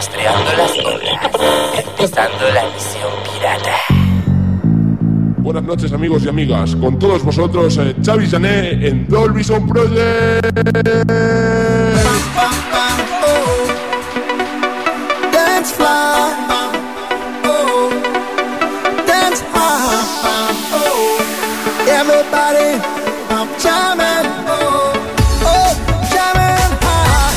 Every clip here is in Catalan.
rastreando las ondas, empezando la misión pirata. Buenas noches, amigos y amigas. Con todos vosotros, Xavi Jané en Dolby Sound Project. Dance fly, dance high, everybody jamming, jamming high.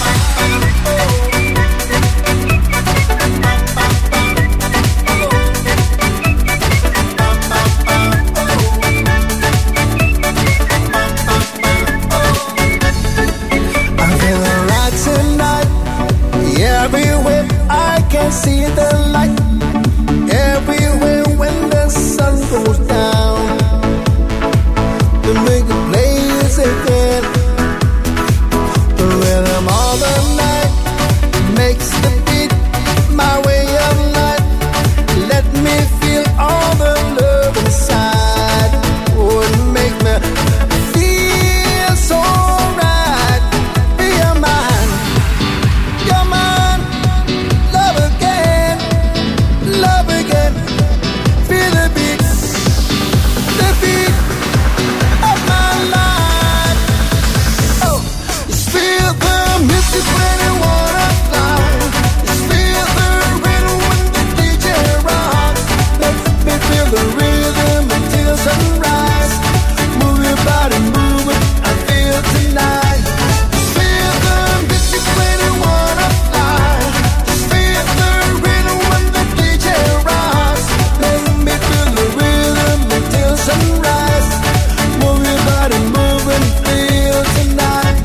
I'm feeling right tonight, everywhere I can see the light. Everywhere when the sun goes down, the music plays again. The rhythm of the night makes the beat my way of life. Let me feel all the love inside. Oh, it makes me feel so right. Be your man, love again, love again. Feel the beat of my life. Oh, just feel the music when you wanna fly. Just feel the rhythm when the DJ rocks. Makes me feel the rhythm until sunrise. Move your body, move it, I feel tonight. Just feel the music when you wanna fly. Just feel the rhythm when the DJ rocks. Make me feel the rhythm until sunrise. Move your body, move and feel tonight.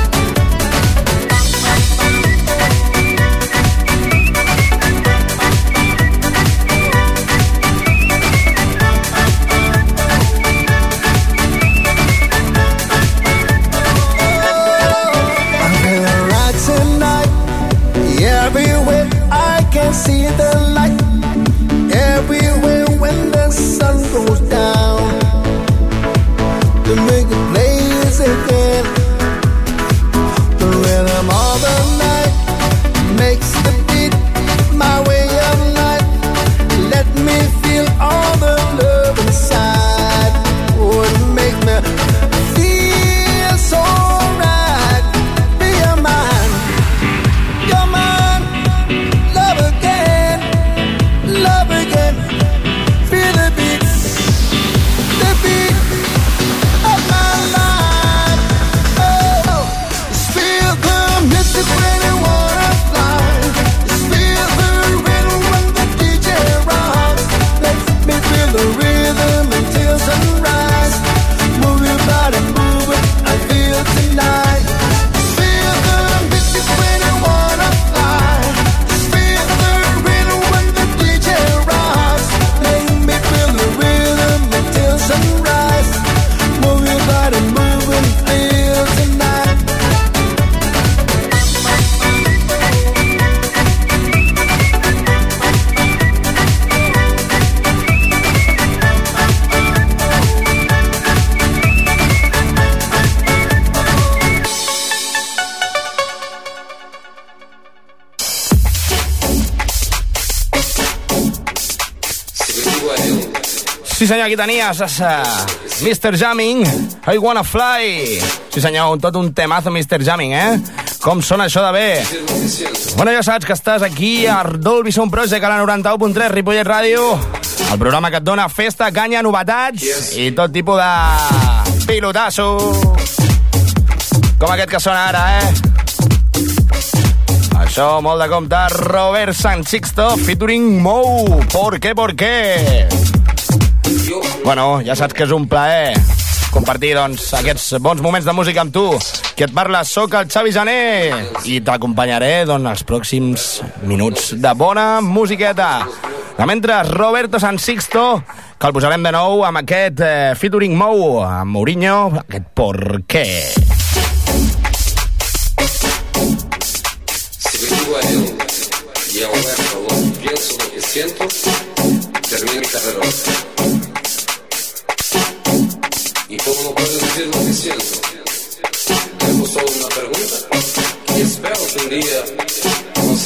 I'm feeling right tonight. Everywhere I can see the light. Everywhere when the sun goes down, the music plays again. The rhythm of the night makes the beat my way of life. Let me feel all the love inside. Oh, it makes me feel so right. Be your man, love again, love again. Feel the beat of my life. Oh, just feel the music when you wanna fly. Just feel the rhythm when the DJ rocks. Let me feel the rhythm until sunrise. Move your body, move it, I feel tonight. Just feel the music when you wanna fly. Just feel the rhythm when the DJ rocks. Make me feel the rhythm until sunrise. Move your body, move and feel tonight. Sí senyor, aquí tenies Mr. Jamming, I Wanna Fly. Sí senyor, tot un temazo Mr. Jamming, Com sona això de bé. Bueno, ja saps que estàs aquí a Dolby Sound Project a la 91.3 Ripollet Ràdio, el programa que et dona festa, canya, novetats i tot tipus de pilotasso com aquest que sona ara, Això, molt de compte, Robert San Sixto featuring Mou. ¿Por qué? Bueno, ja saps que és un plaer compartir, doncs, aquests bons moments de música amb tu. Qui et parla, soc el Xavi Jané i t'acompanyaré, doncs, els pròxims minuts de bona musiqueta. De mentre, Roberto San Sixto, que el posarem de nou amb aquest featuring Mou, amb Mourinho, aquest ¿por qué? Si vengo a él y ahora lo que pienso, lo que siento, termino el carrerón. ¿Y cómo no puedo decir lo que siento? Tengo solo una pregunta y espero que un día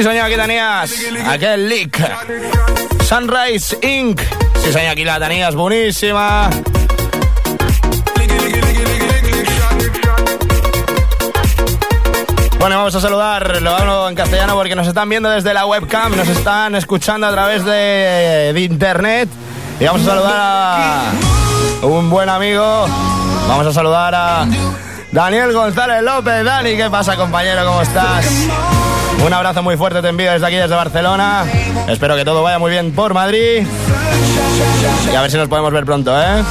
Sí senyor, aquí tenies aquest lick Sunrise Inc. Sí senyor, aquí la tenies, boníssima. Bueno, vamos a saludar, lo hablo en castellano porque nos están viendo desde la webcam, nos están escuchando a través de internet. Y vamos a saludar a un buen amigo, vamos a saludar a Daniel González López. Dani, ¿qué pasa, compañero? ¿Cómo estás? Un abrazo muy fuerte te envío desde aquí, desde Barcelona. Espero que todo vaya muy bien por Madrid. Y a ver si nos podemos ver pronto, ¿eh?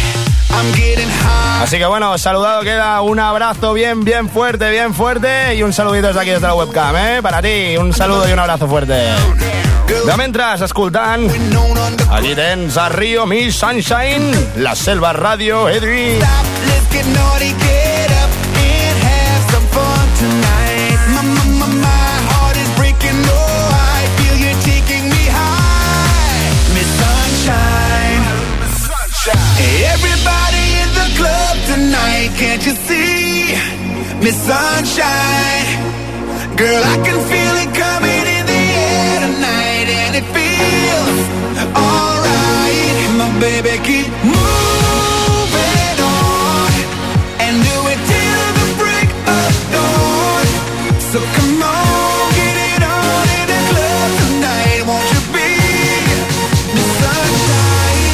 Así que bueno, saludado queda, un abrazo bien fuerte y un saludito desde aquí, desde la webcam, ¿eh? Para ti, un saludo y un abrazo fuerte. De mientras, escoltant, aquí tens a Rio, Miss Sunshine, La Selva Ràdio, Edri. Everybody in the club tonight, can't you see? Miss Sunshine, girl, I can feel it coming in the air tonight, and it feels alright. My baby, keep moving on and do it till the break of dawn. So come on, get it on in the club tonight, won't you be Miss Sunshine?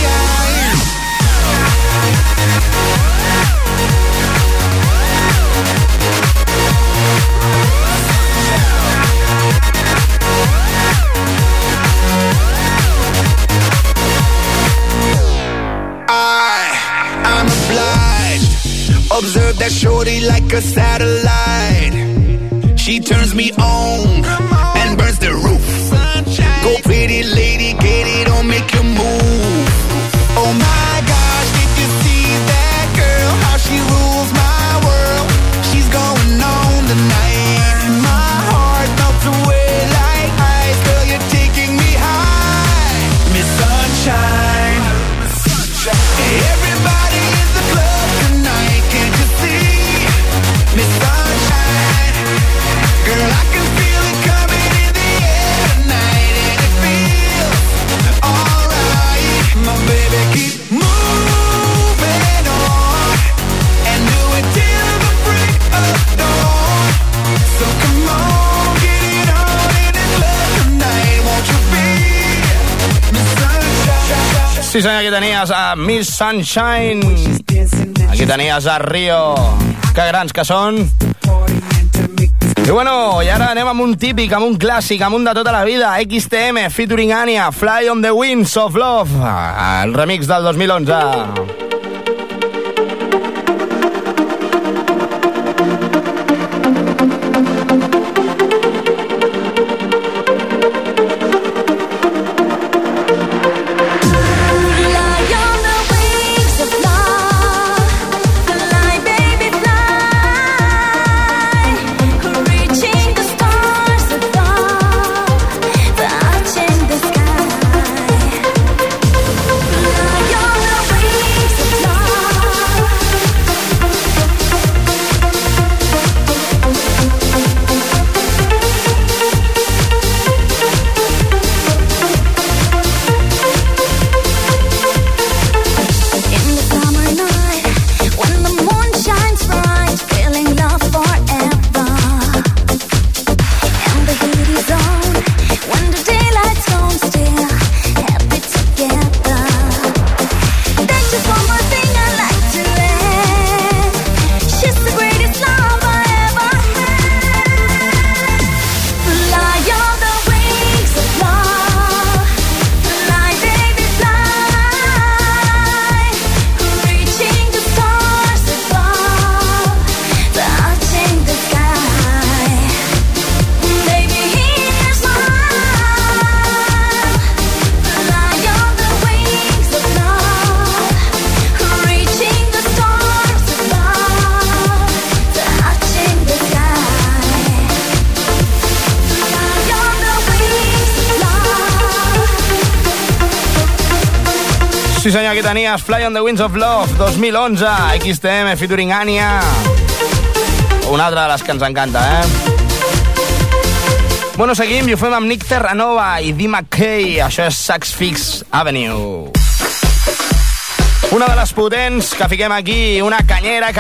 Observe that shorty like a satellite. She turns me on and burns the roof. Go pretty lady, get it on, make you move. Oh my gosh, did you see that girl? How she rules my world. She's going on tonight. My heart melts away like ice. Girl, you're taking me high. Miss Sunshine. Everybody in the club tonight, can't you see? Miss Sunshine, girl, I can feel it coming in the air tonight, and it feels alright. My baby, keep moving on and do it till the break of dawn. So come on, get it on in the club tonight, won't you be Miss Sunshine? Sí senyor, aquí tenies a Miss Sunshine. Aquí tenies a Rio. Que grans que són. I bueno, i ara anem amb un típic, amb un clàssic, amb un de tota la vida. XTM featuring Anya, Fly on the Winds of Love, el remix del 2011. Sí senyor, aquí tenies Fly on the Winds of Love 2011, XTM featuring Anya. Una altra de les que ens encanta, eh? Bueno, seguim i ho fem amb Nick Terranova i Dee McKay. Això és Saks Fifth Avenue. Una de les potents que fiquem aquí, una canyera.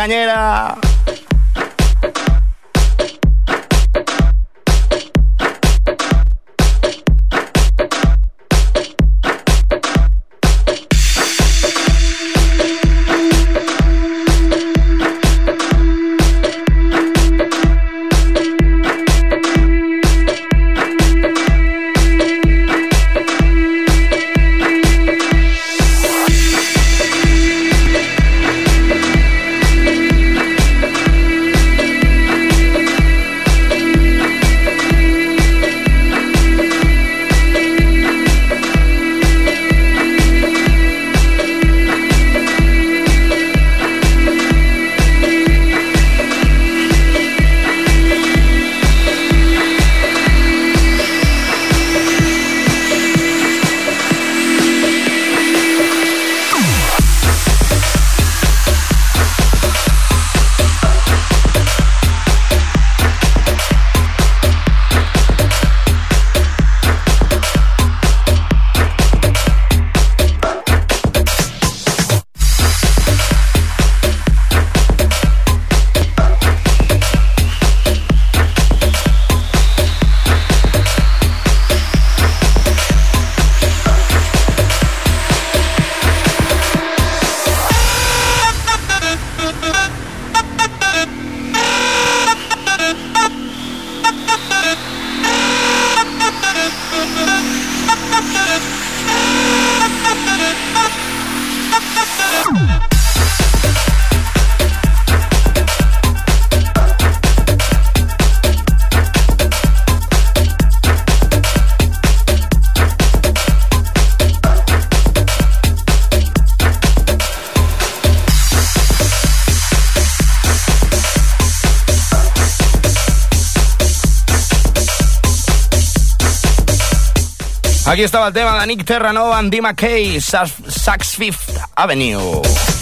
Aquí estaba el tema de Nick Terranova and Dee McKay, Saks Fifth Avenue.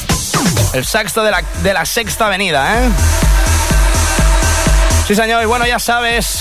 El saxo de la Sexta Avenida, ¿eh? Sí, señor, y bueno, ya sabes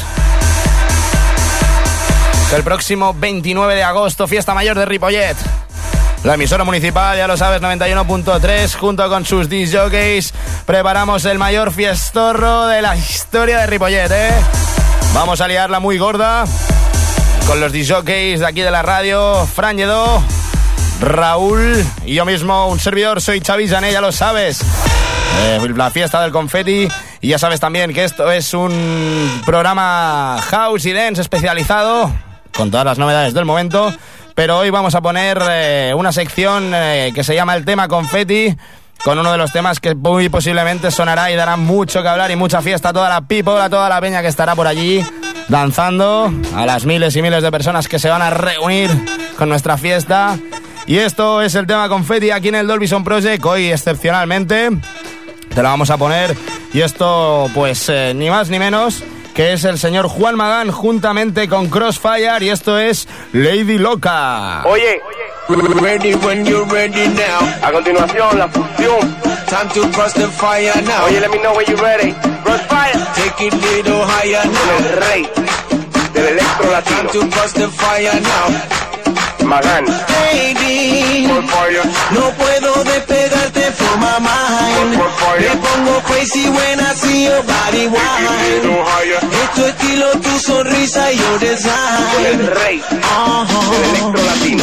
que el próximo 29 de agosto, fiesta mayor de Ripollet. La emisora municipal, ya lo sabes, 91.3, junto con sus discjockeys, preparamos el mayor fiestorro de la historia de Ripollet, ¿eh? Vamos a liarla muy gorda con los discjockeys de aquí de la radio, Fran Lledó, Raúl y yo mismo, un servidor, soy Xavi Jané, ya lo sabes. La fiesta del confeti, y ya sabes también que esto es un programa house y dance especializado, con todas las novedades del momento, pero hoy vamos a poner una sección que se llama el tema confeti, con uno de los temas que muy posiblemente sonará y dará mucho que hablar y mucha fiesta a toda la people, a toda la peña que estará por allí danzando, a las miles y miles de personas que se van a reunir con nuestra fiesta. Y esto es el tema confeti aquí en el Dolby Sound Project, hoy excepcionalmente te la vamos a poner, y esto pues ni más ni menos que es el señor Juan Magán juntamente con Crossfire, y esto es Lady Loca. Oye, ready when you're ready now. A continuación, la fusión. Time to cross the fire now. Oye, let me know when you're ready. Crossfire. Take it little higher now. El rey del electro latino. Time to cross the fire now. Magán. Lady, no puedo despegarte from my mind. Me pongo crazy when I see your body wine. Es tu estilo, tu sonrisa y your design. El rey del electro latino.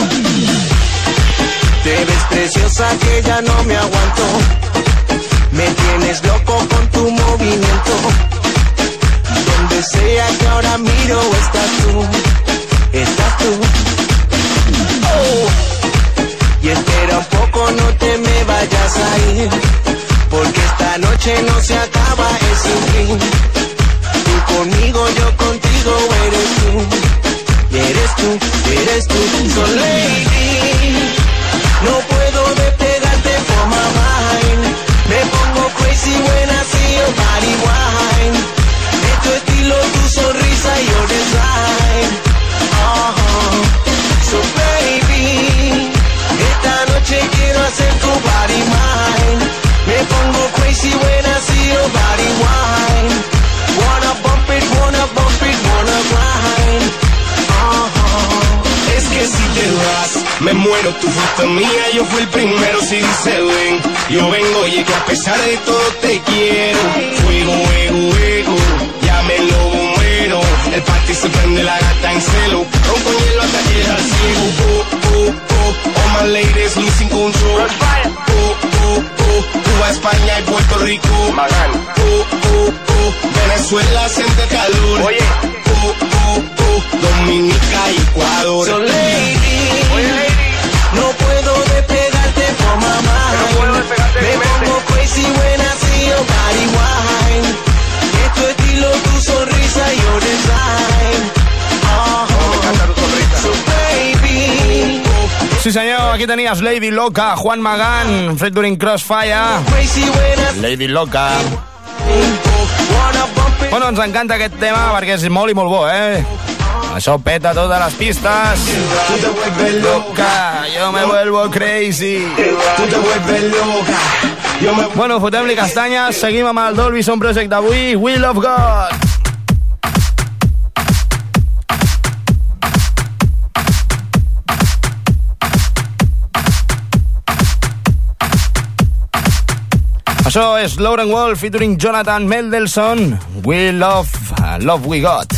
Te ves preciosa que ya no me aguanto. Me tienes loco con tu movimiento. Donde sea que ahora miro estás tú. Estás tú. Oh. Y espera un poco, no te me vayas a ir, porque esta noche no se acaba, es sin fin. Tú conmigo, yo contigo, eres tú. Eres tú, eres tú. So lady, no puedo despegarte from my mind. Me pongo crazy when I see your body wine. Es tu estilo, tu sonrisa y your design. So baby, esta noche quiero hacer tu body mine. Me pongo crazy when I see your body wine. Wanna bump it, wanna grind. vas, me muero, tú fuiste mía, yo fui el primero, si dice ven, yo vengo, oye, que a pesar de todo te quiero, fuego, ego, ya me lo bombero, el party se prende, la gata en celo, ron con hielo hasta que al ciego, all my ladies losing control, Cuba, España y Puerto Rico, Venezuela siente calor, oye, Dominica y Ecuador. So lady, no puedo despegarte por mamá. Me pongo crazy when I see your body wine. Es tu estilo, tu sonrisa y your design. So baby. Sí senyor, aquí tenies Lady Loca, Juan Magán, featuring Crossfire. Lady Loca. Bueno, ens encanta aquest tema perquè és molt i molt bo, Això peta totes les pistes. Loca, yo me vuelvo crazy. Bueno, fotem-li castanyes. Seguim amb el Dolby Sound Project d'avui, Will of God. Això és Lauren Wolf featuring Jonathan Mendelsohn, Will of Love We Got.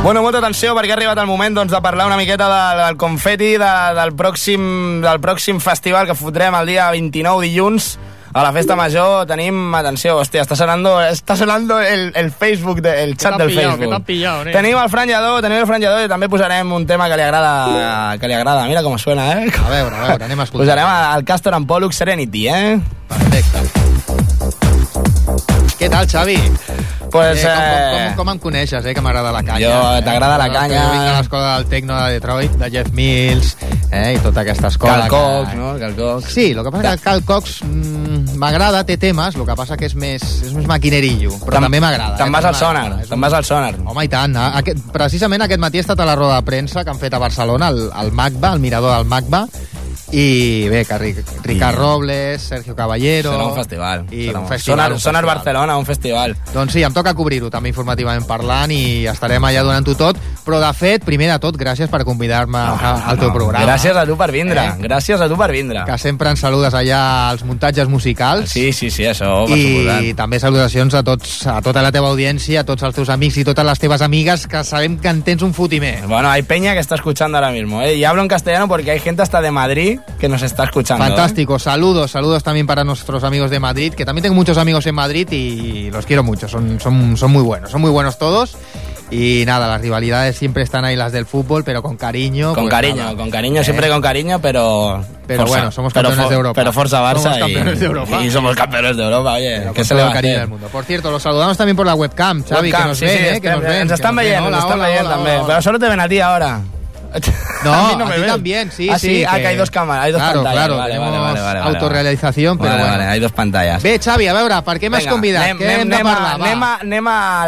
Bueno, molta atenció perquè ha arribat el moment doncs, de parlar una miqueta del confeti del pròxim festival que fotrem el dia 29 dilluns a la Festa Major. Tenim, atenció, hòstia, està sonando el Facebook, el chat del Facebook. Tenim el Fran Lladó i també posarem un tema que li agrada. Mira com suena, eh? A veure, anem a escoltar. Posarem el Castor and Pollux Serenity, eh? Perfecte. Què tal, Xavi? Pues, com em coneixes, que m'agrada la canya. T'agrada la canya. Jo vinc a l'escola del Tecno de Detroit, de Jeff Mills, i tota aquesta escola. Cal Cox, no? Cal Cox. Sí, el que passa que Cal Cox m'agrada, té temes, el que passa que és més maquinerillo, però també m'agrada. Te'n vas al Sonar. Home, i tant. Precisament aquest matí he estat a la roda de premsa que han fet a Barcelona, al MACBA, al mirador del MACBA, i bé, que Ricard Robles, Sergio Caballero... Serà un festival. Un festival. Sonar Barcelona, un festival. Doncs sí, em toca cobrir-ho també informativament parlant i estarem allà donant-ho tot, però de fet, primer de tot, gràcies per convidar-me al teu programa. Gràcies a tu per vindre, gràcies a tu per vindre. Que sempre ens saludes allà als muntatges musicals. Sí, això, per suposar. I també salutacions a tota la teva audiència, a tots els teus amics i totes les teves amigues, que sabem que en tens un fotimer. Bueno, hay peña que está escuchando ahora mismo, y hablo en castellano porque hay gente hasta de Madrid que nos está escuchando. Fantástico, saludos también para nuestros amigos de Madrid, que también tengo muchos amigos en Madrid y los quiero mucho, son muy buenos todos. Y nada, las rivalidades siempre están ahí, las del fútbol, pero con cariño. Con cariño, siempre con cariño, pero forza, bueno, somos campeones de Europa. Pero Forza Barça somos campeones de Europa. Y somos campeones de Europa, oye. Que se le va cariño del mundo. Por cierto, los saludamos también por la webcam, Xavi, que nos ven, que nos ven. Nos están viendo también, pero solo te ven a ti ahora. No, a mí no a me ti ven. también, sí. Que hay dos cámaras, hay dos pantallas. Claro, vale, autorrealitzación, però bueno. Vale, hay dos pantalles. Bé, Xavi, a veure, per què m'has convidat? Què hem de parlar? Anem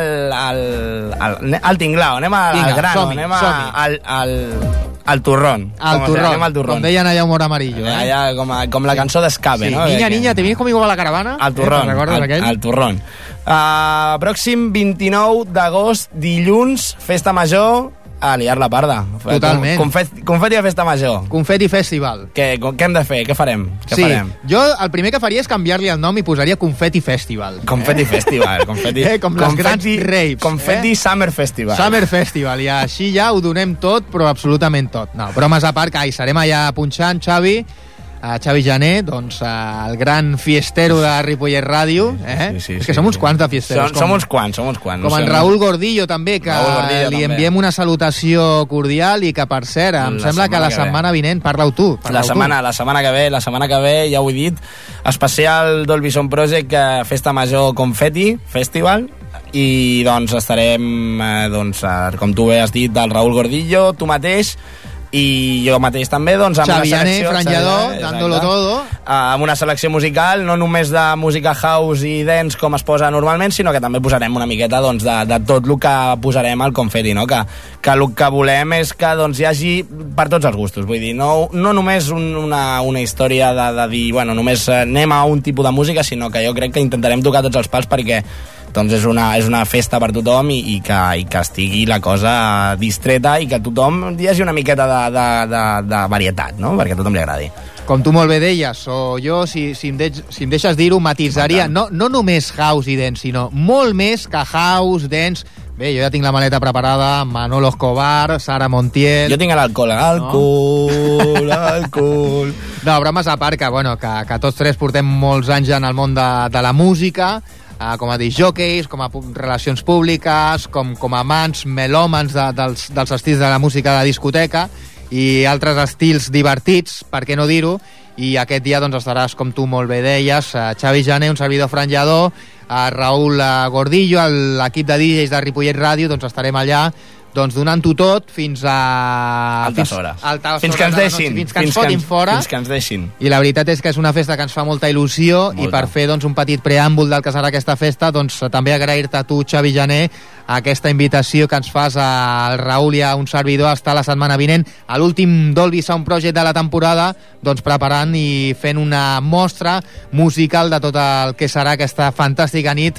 al tinglao, anem al grano, anem al turrón. Al turrón, com deien allà Humor Amarillo. Allà com la cançó d'Escape, sí. no? Niña, ¿te vienes conmigo a la caravana? Al turrón, al turrón. Pròxim 29 d'agost, dilluns, Festa Major, a liar la parda. Totalment. Confeti a Festa Major. Confeti Festival. Què hem de fer? Què farem? Jo el primer que faria és canviar-li el nom i posaria Confeti Festival. Confeti Festival. Com les grans raves. Confeti Summer Festival. Summer Festival. I així ja ho donem tot, però absolutament tot. No, bromes a part, que hi serem allà punxant, Xavi, Xavi Jané, doncs el gran fiestero de Ripollet Ràdio, Sí, és que som uns quants de fiesteros. Som uns quants. Com en Raúl Gordillo també, que li enviem una salutació cordial i que, per cert, em sembla que la setmana vinent, parla-ho tu. La setmana que ve, ja ho he dit, especial Dolby Sound Project, Festa Major Confeti Festival, i doncs estarem, com tu bé has dit, del Raúl Gordillo, tu mateix, i jo mateix també, doncs, amb Xavi una selecció... Xavi Jané, Franlladó, dándolo todo. Amb una selecció musical, no només de música house i dance com es posa normalment, sinó que també posarem una miqueta doncs, de tot el que posarem al confeti, no? Que el que volem és que doncs, hi hagi per tots els gustos, vull dir, no només una història de dir, bueno, només anem a un tipus de música, sinó que jo crec que intentarem tocar tots els pals perquè doncs és una festa per tothom i que estigui la cosa distreta i que tothom hi hagi una miqueta de varietat, no? Perquè a tothom li agradi. Com tu molt bé deies, o jo, si em deixes dir-ho, matisaria, no només house i dance, sinó molt més que house, dance. Bé, jo ja tinc la maleta preparada, Manolo Escobar, Sara Montiel... Jo tinc l'alcohol. Alcohol. No, bromes a part, que tots tres portem molts anys en el món de la música, com a disjòqueis, com a relacions públiques, com a amants, melòmans dels estils de la música de discoteca i altres estils divertits, per què no dir-ho, i aquest dia doncs, estaràs, com tu molt bé deies, Xavi Jané, un servidor Franlladó, Raúl Gordillo, l'equip de DJs de Ripollet Ràdio, doncs estarem allà doncs donant-ho tot fins a... Altes hores. Fins que ens deixin. Fins que ens fotin fora. Fins que ens deixin. I la veritat és que és una festa que ens fa molta il·lusió i per fer doncs, un petit preàmbul del que serà aquesta festa, doncs també agrair-te a tu, Xavi Jané, aquesta invitació que ens fas al Raúl i a un servidor a estar la setmana vinent a l'últim Dolby Sound Project de la temporada, doncs preparant i fent una mostra musical de tot el que serà aquesta fantàstica nit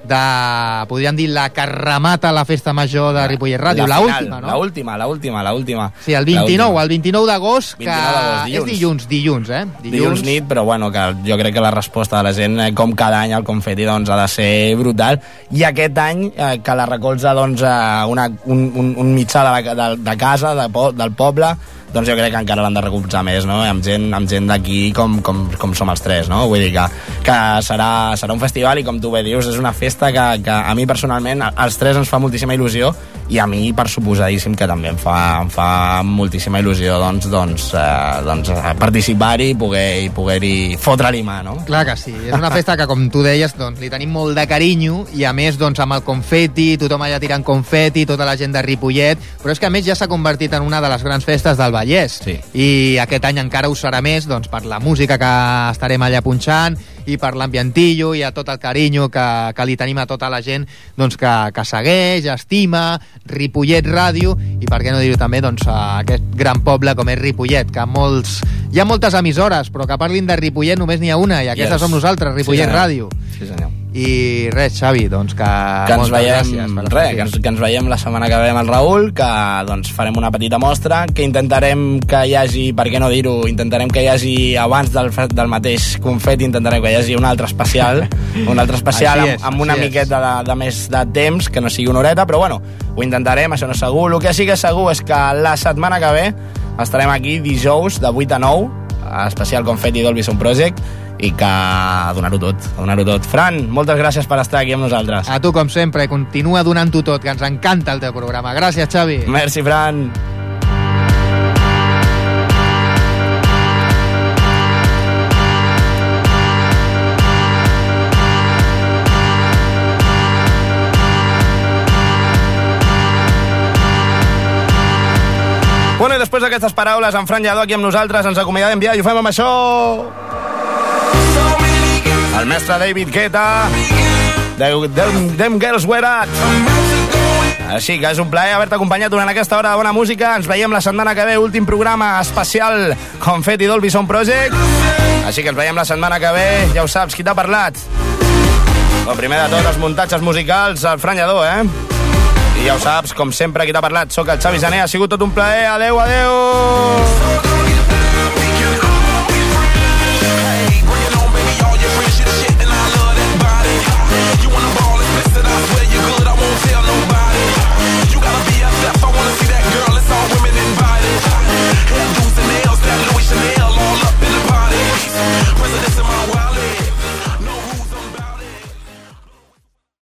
podríem dir, la carramata a la festa major de Ripollet Ràdio, l'última, no? L'última. Sí, el 29 d'agost, que dilluns. és dilluns, Dilluns nit, però bueno, que jo crec que la resposta de la gent, com cada any al confeti, doncs ha de ser brutal. I aquest any, que la recolza doncs, un mitjà de casa, del poble, doncs jo crec que encara l'han de recolzar més, no? Amb gent d'aquí com som els tres, no? Vull dir que serà un festival i, com tu bé dius, és una festa que a mi personalment, als tres ens fa moltíssima il·lusió, i a mi, per suposadíssim, que també em fa moltíssima il·lusió doncs participar-hi i poder-hi fotre-li mà, no? Clar que sí, és una festa que, com tu deies, doncs, li tenim molt de carinyo, i a més, doncs, amb el confeti, tothom allà tirant confeti, tota la gent de Ripollet, però és que a més ja s'ha convertit en una de les grans festes del Vallès, sí. I aquest any encara ho serà més, doncs, per la música que estarem allà punxant i per l'ambientillo i a tot el carinyo que li tenim a tota la gent, doncs, que segueix, estima Ripollet Ràdio, i per què no dir-ho també, doncs, a aquest gran poble com és Ripollet, que hi ha moltes emissores, però que parlin de Ripollet només n'hi ha una, i aquesta som nosaltres, Ripollet Ràdio. Sí, senyor. I res, Xavi, doncs que ens veiem la setmana que ve amb el Raül, que doncs farem una petita mostra, que intentarem que hi hagi, per què no dir-ho, intentarem que hi hagi abans del mateix confeti, intentarem que hi hagi un altre especial amb una miqueta de més de temps, que no sigui una horeta, però bueno, ho intentarem, això no és segur. El que sí que és segur és que la setmana que ve estarem aquí dijous de 8 a 9, especial confeti Dolby Sound Project, i que a donar-ho tot. Fran, moltes gràcies per estar aquí amb nosaltres. A tu, com sempre, continua donant-ho tot, que ens encanta el teu programa. Gràcies, Xavi. Merci, Fran. Bueno, i després d'aquestes paraules, en Fran Lladó aquí amb nosaltres, ens acomiadem ja i ho fem amb això. El mestre David Guetta, Them Girls Were At. Així que és un plaer haver-te acompanyat durant aquesta hora de bona música. Ens veiem la setmana que ve, últim programa especial Confetti Dolby Sound Project. Així que ens veiem la setmana que ve. Ja ho saps, qui t'ha parlat? El primer de tot, els muntatges musicals, el Fran Lladó, I ja ho saps, com sempre, qui t'ha parlat? Soc el Xavi Jané, ha sigut tot un plaer. Adeu, adeu!